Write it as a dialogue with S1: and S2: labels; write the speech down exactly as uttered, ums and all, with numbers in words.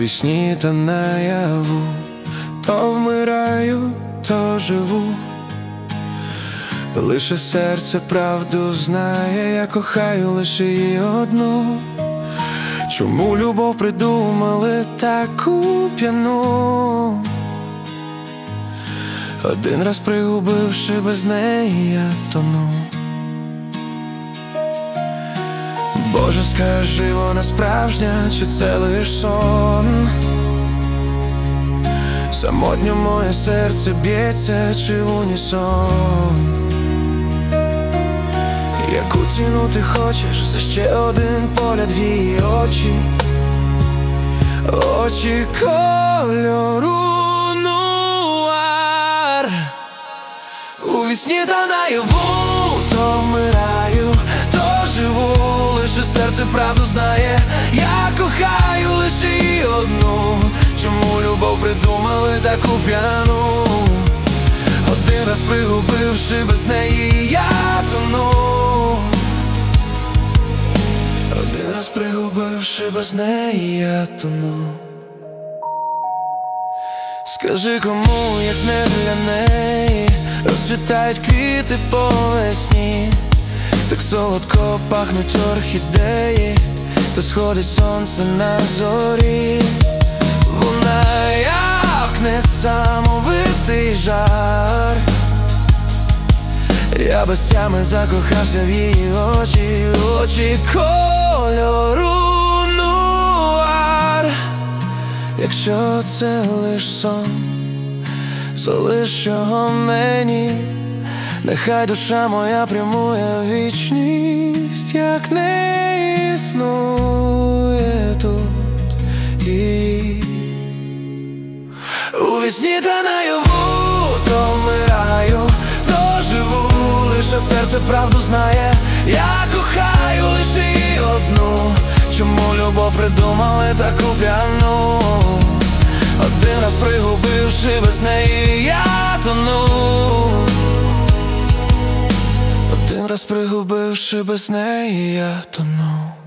S1: вісні та наяву, то вмираю, то живу. Лише серце правду знає, я кохаю лише її одну. Чому любов придумали таку п'яну? Один раз пригубивши, без неї я тону. Боже, скажи, вона справжня, чи це лиш сон? Самотньо моє серце б'ється, чи в унісон? Яку ціну ти хочеш за ще один погляд в її очі? Очі кольору нуар. У вісні та наяву, то вмираю, то живу. Лише серце правду знає, я кохаю лише її одну. Чому любов придумали таку п'яну? Один раз пригубивши, без неї я тону. Один раз пригубивши, без неї я тону. Скажи, кому, як не для неї, розцвітають квіти по весні, так солодко пахнуть орхідеї, то сходить сонце на зорі. Вона як несамовитий жар, я без тями закохався в її очі, очі кольору нуар. Якщо це лиш сон, залиш його мені. Нехай душа моя прямує в вічність, як не існує тут її. У вісні та наяву, то вмираю, то живу. Лише серце правду знає, я кохаю лише її одну. Чому любов придумали таку п'яну? Один раз пригубивши, без неї я тону. Один раз пригубивши, без неї я тону.